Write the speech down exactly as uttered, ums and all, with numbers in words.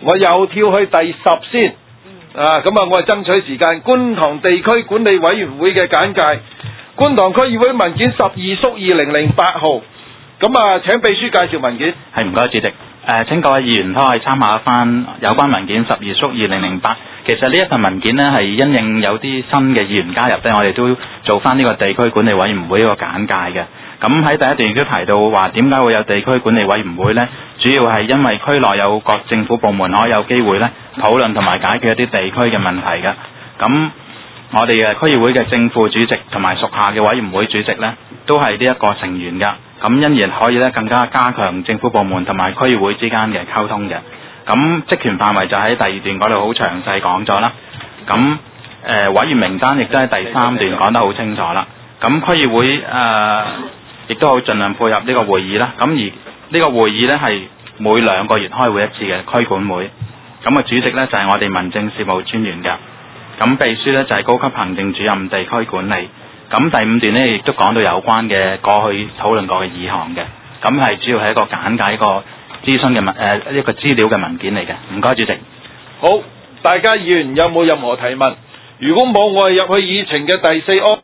我又跳去第十先。啊，咁啊，我係爭取時間。觀塘地區管理委員會嘅簡介，觀塘區議會文件十二縮二零零八號。咁啊，請秘書介紹文件。 係，唔該主席。誒、呃，請各位議員都可以參考翻有關文件十二縮二零零八。其實呢一份文件呢，係因應有啲新嘅議員加入呢，我哋都做翻呢個地區管理委員會一個簡介嘅。咁喺第一段亦都提到話點解會有地區管理委員會呢？主要係因為區內有各政府部門可以有機會呢討論同埋解決一啲地區嘅問題嘅。咁我哋嘅區議會嘅正副主席同埋屬下嘅委員會主席呢，都係呢一個成員㗎。咁因而可以呢更加加強政府部門同埋區議會之間嘅溝通嘅。咁職權範圍就喺第二段嗰度好詳細講咗啦。咁誒、呃、委員名單亦都喺第三段講得好清楚啦。咁區議會誒亦都好盡量配合呢個會議啦。咁而呢個會議呢，係每兩個月開會一次嘅區管會。咁啊主席呢，就係、是、我哋民政事務專員嘅。咁秘書呢，就係、是、高級行政主任地區管理。咁第五段呢，亦都講到有關嘅過去討論過嘅議項嘅。咁係主要係一個簡介一個諮詢嘅文誒一個資料嘅文件嚟嘅。唔該主席。 好，大家議員有冇任何提問？如果冇，我係入去議程嘅第四安。